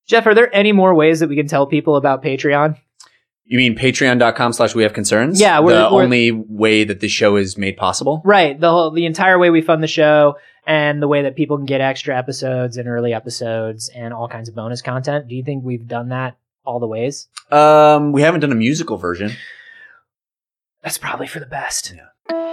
Jeff, are there any more ways that we can tell people about Patreon? You mean patreon.com/wehaveconcerns? Yeah. The only way that the show is made possible? Right. The entire way we fund the show and the way that people can get extra episodes and early episodes and all kinds of bonus content. Do you think we've done that all the ways? We haven't done a musical version. That's probably for the best. Yeah.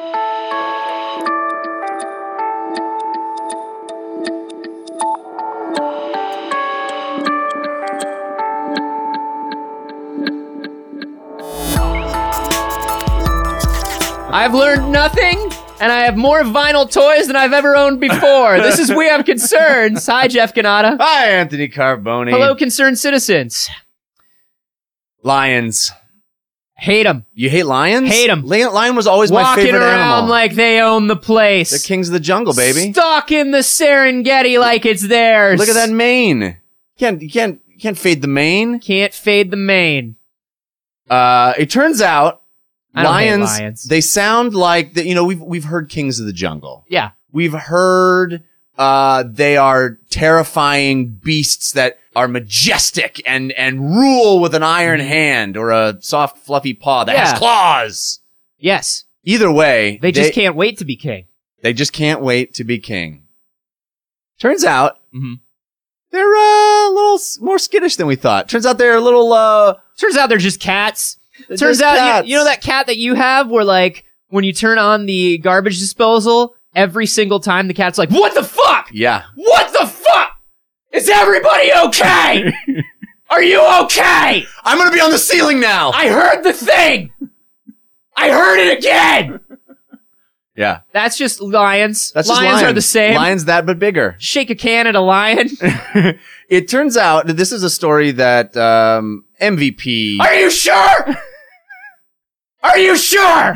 I've learned nothing, and I have more vinyl toys than I've ever owned before. This is We Have Concerns. Hi, Jeff Canada. Hi, Anthony Carboni. Hello, concerned citizens. Lions. Hate them. You hate lions? Hate 'em. Lion was always my Walking favorite around animal. like they own the place. They're kings of the jungle, baby. Stalking the Serengeti like it's theirs. Look at that mane. You can't fade the mane. Can't fade the mane. It turns out I don't hate lions, lions. they sound like we've heard kings of the jungle. Yeah. We've heard they are terrifying beasts that are majestic and rule with an iron hand or a soft fluffy paw that Yeah. has claws. Yes. Either way, They just can't wait to be king. They just can't wait to be king. Turns out Mhm. they're a little more skittish than we thought. Turns out they're a little Turns out they're just cats. They're Turns just out, cats. you know that cat that you have where, like, when you turn on the garbage disposal, every single time the cat's like, what the fuck? yeah. What the fuck? Is everybody okay? Are you okay? I'm gonna be on the ceiling now. I heard the thing. I heard it again. Yeah. That's just lions. That's just lions are the same. Lions that but bigger. Shake a can at a lion. It turns out that this is a story that MVP. Are you sure? Are you sure?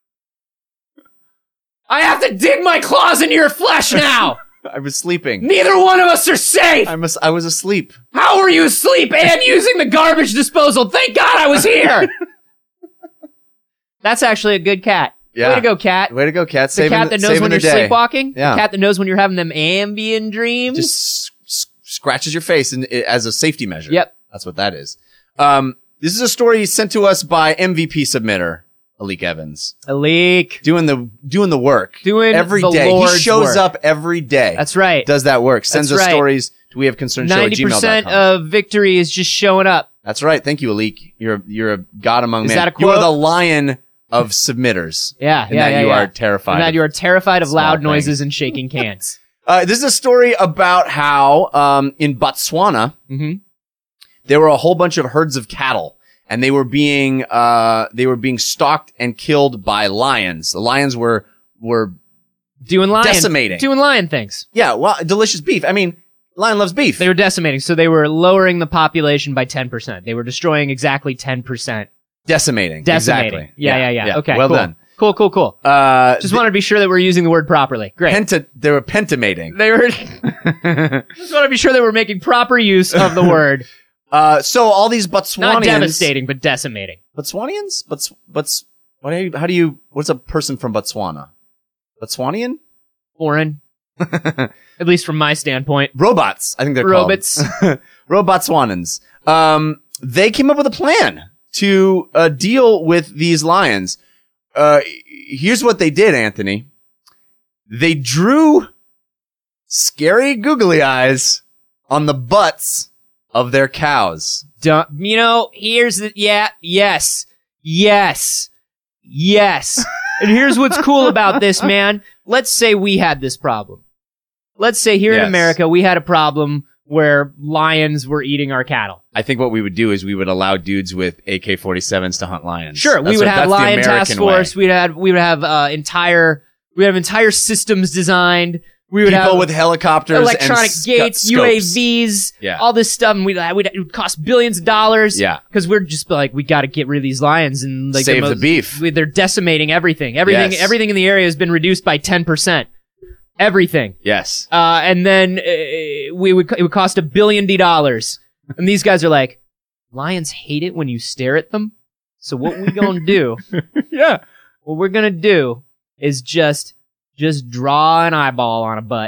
I have to dig my claws into your flesh now. I was sleeping. Neither one of us are safe. I was asleep. How were you asleep and using the garbage disposal? Thank God I was here. That's actually a good cat. Yeah. Way to go, cat. Way to go, cat. The cat that knows when you're sleepwalking. Yeah. The cat that knows when you're having them ambient dreams. Just scratches your face as a safety measure. Yep. That's what that is. This is a story sent to us by MVP submitter, Alik Evans. Alik. Doing the work. Doing every the day. Lord's He shows work. up every day. That's right. Does that work. Sends That's us right. stories to wehaveconcernshow@gmail.com. 90% of victory is just showing up. That's right. Thank you, Alik. You're a god among Is men. that a You are quote? the lion of submitters. Yeah, And yeah, that yeah. you yeah. are terrified. And that you are terrified of small loud things. noises and shaking cans. This is a story about how in Botswana Mhm. there were a whole bunch of herds of cattle, and they were being stalked and killed by lions. The lions were Doing Decimating. Doing lion things. delicious beef. I mean, lion loves beef. They were decimating, so they were lowering the population by 10%. They were destroying exactly 10%. decimating. Decimating. Exactly. Yeah. Okay, Well cool. done. Cool. Just want to be sure that we're using the word properly. Great. They were pentimating. They were. Just want to be sure that we're making proper use of the word. So all these Botswanians. Not devastating, but decimating. Botswanians? What's a person from Botswana? Botswanian? Foreign. At least from my standpoint. Robots, I think they're Robots. called. Robotswanans. They came up with a plan to deal with these lions. Here's what they did, Anthony. They drew scary googly eyes on the butts of their cows. You know, here's the, yes. And here's what's cool about this, man. Let's say we had this problem. Let's say here in Yes. America, we had a problem where lions were eating our cattle. I think what we would do is we would allow dudes with AK-47s to hunt lions. Sure, we would have that's the lion task American force. way. We would have entire systems designed. We would People have with helicopters, electronic and gates, scopes. UAVs, Yeah. all this stuff. And it would cost billions of dollars. Yeah. Because we're just like, we got to get rid of these lions and like Save the beef. They're decimating everything. Yes. Everything in the area has been reduced by 10%. Everything. Yes. And then it would cost $1 billion. And these guys are like, lions hate it when you stare at them. So what we gonna do? Yeah. What we're gonna do is just draw an eyeball on a butt.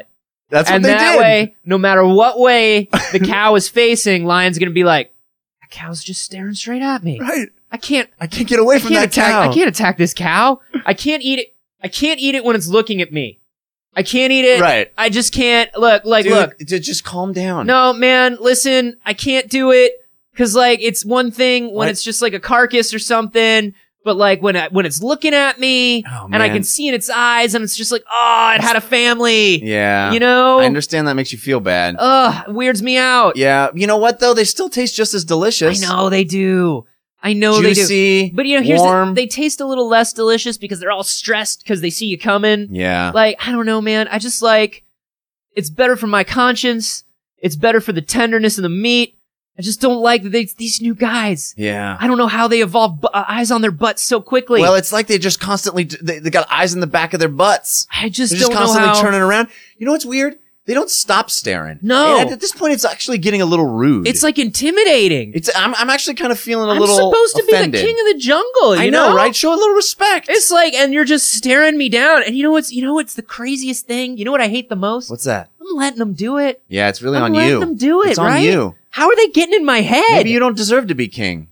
That's what And they that did. way, no matter what way the cow is facing, lion's gonna be like, that cow's just staring straight at me. Right. I can't get away from that cow. I can't attack this cow. I can't eat it. I can't eat it when it's looking at me. I can't eat it. Right. I just can't. Look. Dude, just calm down. No, man, listen, I can't do it. Cause like, it's one thing when it's just like a carcass or something, but like when it's looking at me and I can see in its eyes and it's just like, oh, it had a family. Yeah. You know? I understand that makes you feel bad. Ugh, it weirds me out. Yeah. You know what though? They still taste just as delicious. I know they do. Juicy, they do. But you know, here's warm. they taste a little less delicious because they're all stressed because they see you coming. Yeah. Like, I don't know, man. I just like, it's better for my conscience. It's better for the tenderness of the meat. I just don't like that these new guys. Yeah. I don't know how they evolve eyes on their butts so quickly. Well, it's like they just constantly, they got eyes in the back of their butts. I just They're don't just constantly know how. turning around. You know what's weird? They don't stop staring. No. And at this point, it's actually getting a little rude. It's like intimidating. I'm actually kind of feeling a I'm little supposed to offended. be the king of the jungle. You I know, right? Show a little respect. It's like, and you're just staring me down. And you know what's the craziest thing? You know what I hate the most? What's that? I'm letting them do it. Yeah, it's really I'm on letting you. them do it, It's right? on you. How are they getting in my head? Maybe you don't deserve to be king.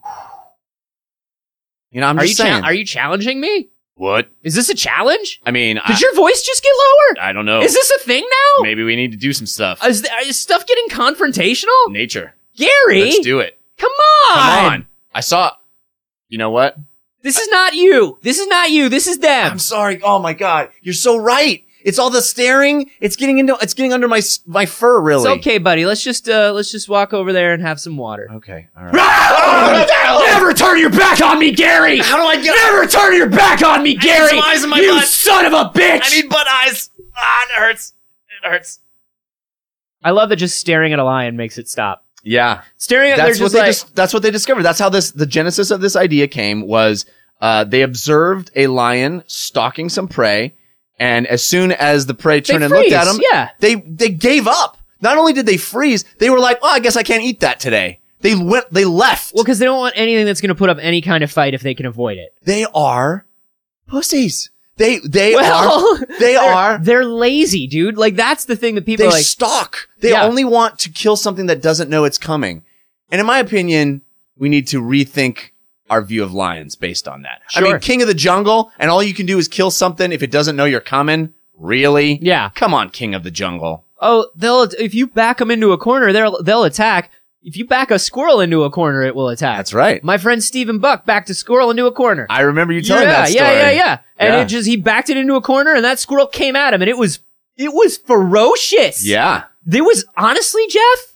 You know, I'm just saying. Are you challenging me? What? Is this a challenge? I mean, Did your voice just get lower? I don't know. Is this a thing now? Maybe we need to do some stuff. Is stuff getting confrontational? Nature. Gary, Let's do it. come on. Come on. I saw. You know what? This is not you. This is not you. This is them. I'm sorry. Oh my God. You're so right. It's all the staring. It's getting under my fur, really. It's okay, buddy. Let's just walk over there and have some water. Okay. All right. Never turn your back on me, Gary! How do I get Never turn your back on me, Gary! some eyes in my you butt. son of a bitch! I need butt eyes. Ah, it hurts. It hurts. I love that just staring at a lion makes it stop. Yeah. Staring at That's they're what just like that's what they discovered. That's how the genesis of this idea came was they observed a lion stalking some prey, and as soon as the prey turned and looked at freeze, him, yeah. they gave up. Not only did they freeze, they were like, "Oh, I guess I can't eat that today." They left. well, because they don't want anything that's going to put up any kind of fight if they can avoid it. They are pussies. They Well, are. They're lazy, dude. Like that's the thing that people They are like. stalk. They Yeah. only want to kill something that doesn't know it's coming. And in my opinion, we need to rethink our view of lions based on that. I Sure. mean, king of the jungle, and all you can do is kill something if it doesn't know you're coming. Really? Yeah. Come on, king of the jungle. Oh, if you back them into a corner, they'll attack. If you back a squirrel into a corner, it will attack. That's right. My friend Stephen Buck backed a squirrel into a corner. I remember you telling that story. Yeah. And Yeah. he backed it into a corner, and that squirrel came at him, and it was ferocious. Yeah. There was honestly, Jeff,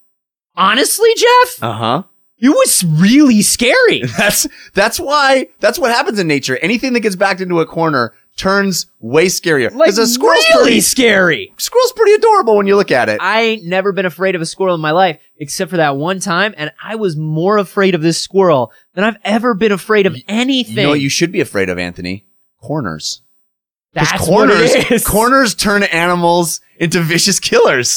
Uh-huh. it was really scary. That's what happens in nature. Anything that gets backed into a corner turns way scarier. Like, a squirrel's really scary. Squirrel's pretty adorable when you look at it. I ain't never been afraid of a squirrel in my life, except for that one time, and I was more afraid of this squirrel than I've ever been afraid of anything. You know what you should be afraid of, Anthony? Corners. 'Cause That's corners, what it is. corners turn animals into vicious killers.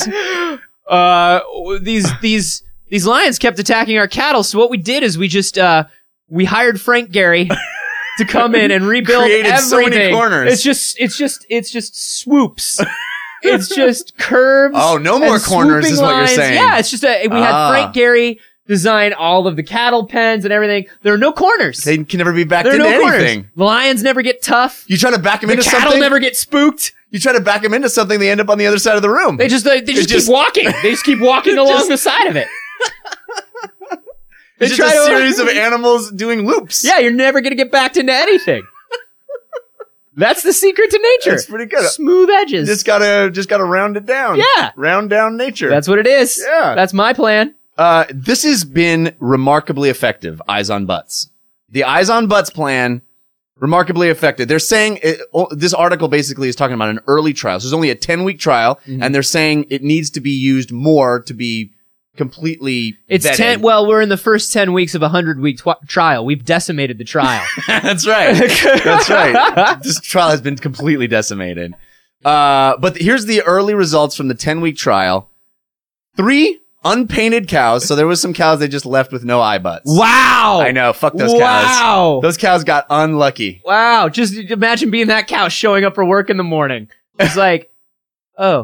These lions kept attacking our cattle, so what we did is we just we hired Frank Gary to come in and rebuild Created everything. so many corners. It's just swoops. It's just curves. Oh, no more and corners is swooping what you're lines. saying. Yeah, it's just we had Frank Gary design all of the cattle pens and everything. There are no corners. They can never be backed There are into no anything. corners. The lions never get tough. You try to back them The into cattle something. never get spooked. You try to back them into something, they end up on the other side of the room. They just just- keep walking. They just keep walking along the side of it. They it's just try a to- series of animals doing loops. Yeah, you're never going to get backed into anything. That's the secret to nature. That's pretty good. Smooth edges. Just gotta round it down. Yeah. Round down nature. That's what it is. Yeah. That's my plan. This has been remarkably effective, Eyes on Butts. The Eyes on Butts plan, remarkably effective. They're saying, this article basically is talking about an early trial. So there's only a 10-week trial, and they're saying it needs to be used more to be completely It's vetted. 10. Well, we're in the first 10 weeks of a 100-week trial. We've decimated the trial. That's right. That's right. This trial has been completely decimated. But here's the early results from the 10-week trial. 3 unpainted cows. So there was some cows they just left with no eye butts. Wow. I know. Fuck those cows. Wow. Those cows got unlucky. Wow. Just imagine being that cow showing up for work in the morning. It's like, oh,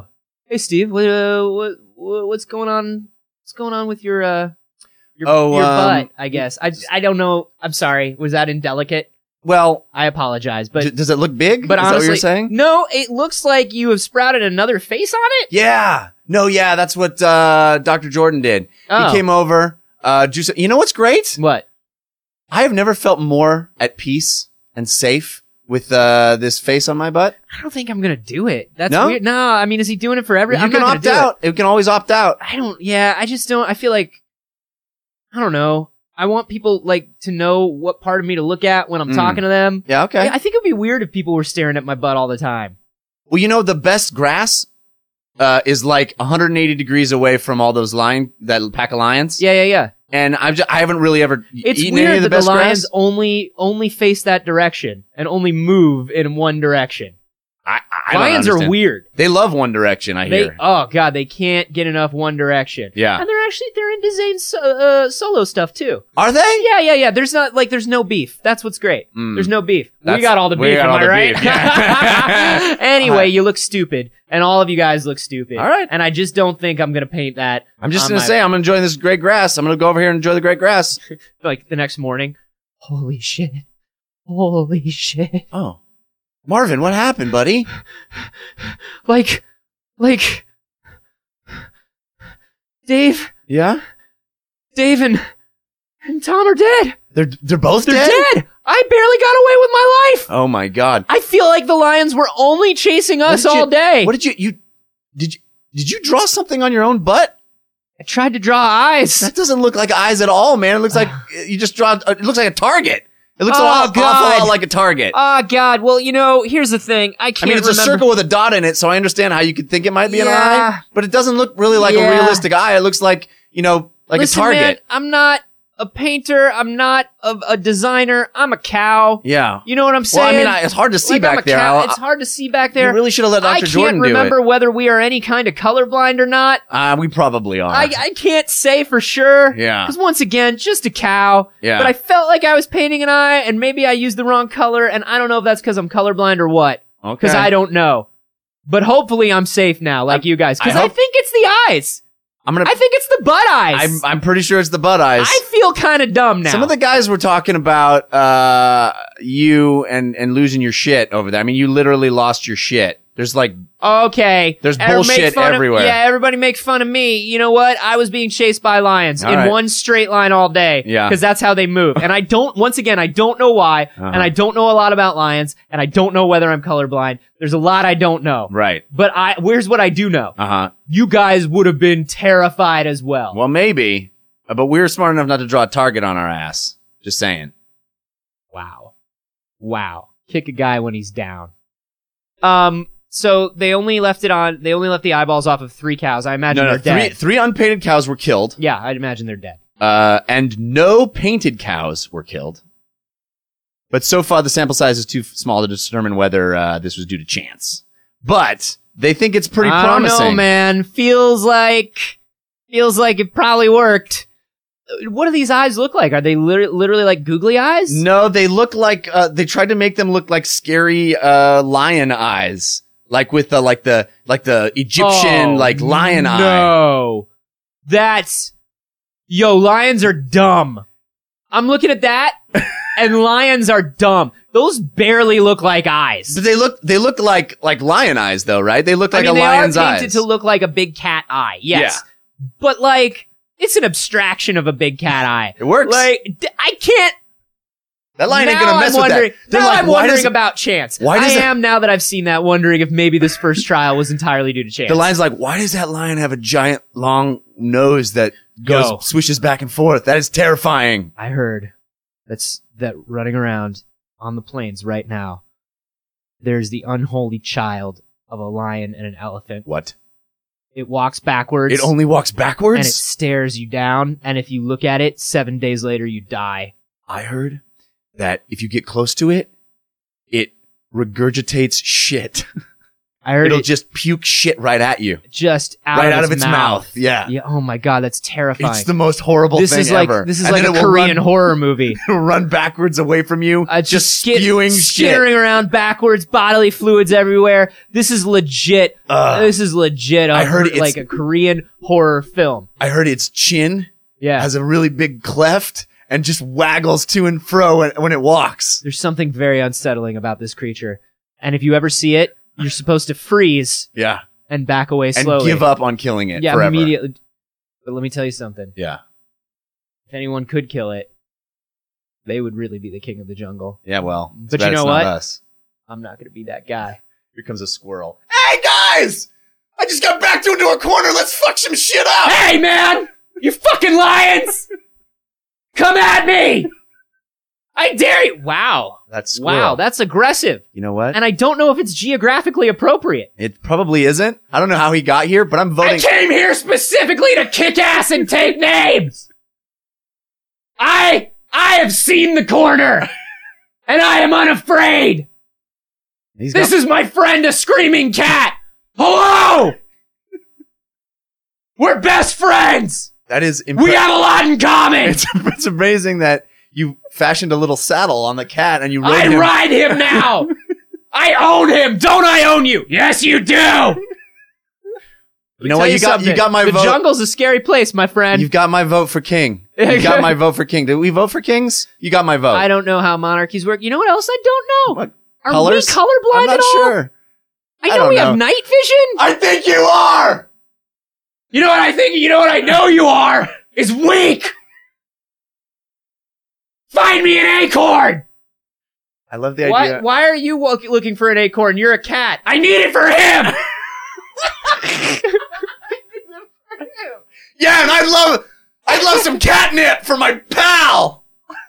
Hey, Steve, what's going on? What's going on with your butt? I guess I don't know. I'm sorry. Was that indelicate? Well, I apologize, but does it look big? But Is honestly, that what you're saying? no. It looks like you have sprouted another face on it. Yeah. No, yeah, that's what Dr. Jordan did. Oh. He came over. You know what's great? What? I have never felt more at peace and safe with this face on my butt. I don't think I'm gonna do it. That's No? weird. No, I mean, is he doing it for every? You I'm can not opt gonna do out. You can always opt out. It. I don't. Yeah, I just don't. I feel like I don't know. I want people like to know what part of me to look at when I'm talking to them. Yeah, okay. I think it'd be weird if people were staring at my butt all the time. Well, you know, the best grass is like 180 degrees away from all those that pack of lions. Yeah. And I haven't really ever It's eaten weird any of the that best the lions grass. only face that direction and only move in one direction. I don't Lions understand. are weird. They love One Direction, I hear. Oh god, they can't get enough One Direction. Yeah. And they're into Zayn's solo stuff too. Are they? Yeah. There's no beef. That's what's great. There's no beef. We got all the we beef, got am all I the right? beef, yeah. Anyway, you look stupid. And all of you guys look stupid. All right. And I just don't think I'm gonna paint that. I'm just on going to my- say I'm enjoying this great grass. I'm going to go over here and enjoy the great grass. like the next morning. Holy shit. Holy shit. Oh. Marvin, what happened, buddy? Like Dave Yeah? and Tom are dead. They're both They're dead? dead. I barely got away with my life. Oh my god. I feel like the lions were only chasing us all day. What did you did you draw something on your own butt? I tried to draw eyes. That doesn't look like eyes at all, man. It looks like you just draw it looks like a target. It looks Oh, awful God. lot like a target. Oh God. Well, here's the thing. I I can't mean, it's remember. a circle with a dot in it, so I understand how you could think it might be an Yeah. eye, but it doesn't look really like a Yeah. realistic eye. It looks like, like Listen, a target. man, I'm not a painter. I'm not a designer. I'm a cow. Yeah. You know what I'm Well, I saying? mean, it's hard to see Like, I'm back a there. cow. It's hard to see back there. You really should have let I Dr. Jordan can't remember do whether we are any kind of colorblind or not. it. We probably are. I can't say for sure. Yeah. Because once again, just a cow. Yeah. But I felt like I was painting an eye, and maybe I used the wrong color, and I don't know if that's because I'm colorblind or what. Okay. Because I don't know. But hopefully I'm safe now, like you guys. Because I I hope- think it's the eyes. I'm gonna. I think it's the butt eyes. I'm pretty sure it's the butt eyes. I feel kind of dumb now. Some of the guys were talking about you and losing your shit over there. I mean, you literally lost your shit. There's like Okay. There's Everybody bullshit make fun of- everywhere. yeah, everybody makes fun of me. You know what? I was being chased by lions All in right. one straight line all day. Yeah. Because that's how they move. And I don't know why. Uh-huh. And I don't know a lot about lions. And I don't know whether I'm colorblind. There's a lot I don't know. right. But here's what I do know. Uh-huh. You guys would have been terrified as well. Well, maybe, but we were smart enough not to draw a target on our ass. Just saying. Wow. Kick a guy when he's down. So they only left the eyeballs off of 3 cows. I imagine No, they're dead. three unpainted cows were killed. Yeah, I'd imagine they're dead. And no painted cows were killed. But so far, the sample size is too small to determine whether this was due to chance. But they think it's pretty promising. I don't know, man. Feels like it probably worked. What do these eyes look like? Are they literally like googly eyes? No, they look like they tried to make them look like scary lion eyes, like with the Egyptian lion eye. No, lions are dumb. I'm looking at that, and lions are dumb. Those barely look like eyes. But they look like lion eyes though, right? They look like I mean, a lion's they are painted eyes. to look like a big cat eye. Yes, but it's an abstraction of a big cat eye. It works. I can't. That lion ain't Now gonna mess I'm with wondering, that. They're now like, I'm why wondering does about chance. why does I it- am now that I've seen that, wondering if maybe this first trial was entirely due to chance. the lion's like, why does that lion have a giant long nose that Yo. swishes back and forth? That is terrifying. I heard that running around on the plains right now, there's the unholy child of a lion and an elephant. What? It walks backwards. It only walks backwards? and it stares you down. And if you look at it, 7 days later, you die. I heard that if you get close to it, it regurgitates shit. I heard It'll it just puke shit right at you. just out Right of its mouth. Yeah. Yeah. Oh my God, that's terrifying. It's the most horrible This thing is like ever. this is And like then a it will Korean run, horror movie. it'll run backwards away from you, just spewing shit. skittering around backwards, bodily fluids everywhere. This is legit. This is legit. I heard it's- like a Korean horror film. I heard its chin Yeah. has a really big cleft and just waggles to and fro when it walks. There's something very unsettling about this creature. And if you ever see it, you're supposed to freeze Yeah. and back away And slowly. give up on killing it Yeah, forever. immediately. But let me tell you something. Yeah. If anyone could kill it, they would really be the king of the jungle. Yeah, well. it's But bad you know it's not what? us. I'm not going to be that guy. Here comes a squirrel. Hey, guys! I just got backed into a corner. Let's fuck some shit up! Hey, man! You fucking lions! Come at me! I dare you! Wow. That's squirrel. Wow, that's aggressive. You know what? And I don't know if it's geographically appropriate. It probably isn't. I don't know how he got here, but I'm voting. I came here specifically to kick ass and take names! I have seen the corner! And I am unafraid! This is my friend, a screaming cat! Hello! We're best friends! That is We have a lot in common! It's amazing that you fashioned a little saddle on the cat and you rode I him. ride him now! I own him! Don't I own you? Yes, you do! You know what? You got my the vote. The jungle's a scary place, my friend. You've got my vote for king. You got my vote for king. Did we vote for kings? You got my vote. I don't know how monarchies work. You know what else I don't know? What? Are Colors? we colorblind I'm not at all? sure. I I know don't we know. have night vision. I think you are. You know what I think? You know what I know you are? Is weak! Find me an acorn! I love the idea. Why are you looking for an acorn? You're a cat. I need it for him! Yeah, and I'd love some catnip for my pal.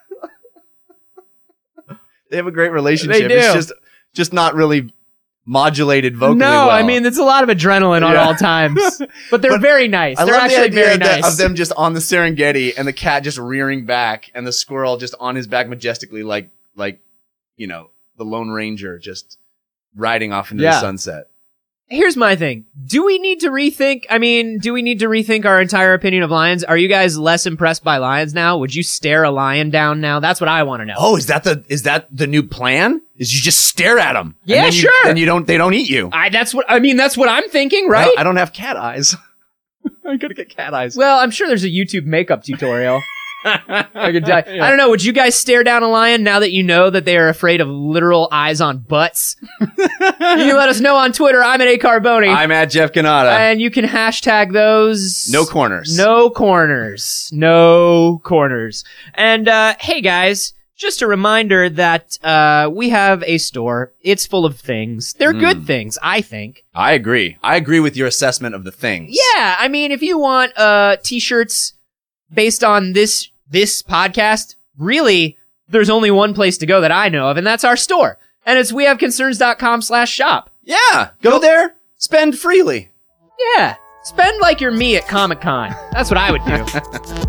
They have a great relationship. They do. It's just not really modulated vocally. No, well. I mean, it's a lot of adrenaline on Yeah. all times. But they're very nice. I They're love the actually idea very nice. of them just on the Serengeti and the cat just rearing back and the squirrel just on his back majestically, like you know, the Lone Ranger just riding off into the Yeah. sunset. Here's my thing. Do we need to rethink our entire opinion of lions? Are you guys less impressed by lions now? Would you stare a lion down now? That's what I want to know. Oh, is that the new plan? Is you just stare at them? Yeah, sure. And they don't eat you. That's what I'm thinking, right? I don't have cat eyes. I gotta get cat eyes. Well, I'm sure there's a YouTube makeup tutorial. I could tell you. I don't know. Would you guys stare down a lion now that you know that they are afraid of literal eyes on butts? You can let us know on Twitter. I'm at @Carboni. I'm at Jeff Canada. And you can hashtag those. No corners. No corners. No corners. And, hey guys, just a reminder that, we have a store. It's full of things. They're good things, I think. I agree. I agree with your assessment of the things. Yeah. I mean, if you want, t-shirts based on this podcast, really, there's only one place to go that I know of, and that's our store. And it's wehaveconcerns.com/shop. Yeah. Go there. Spend freely. Yeah. Spend like you're me at Comic-Con. That's what I would do.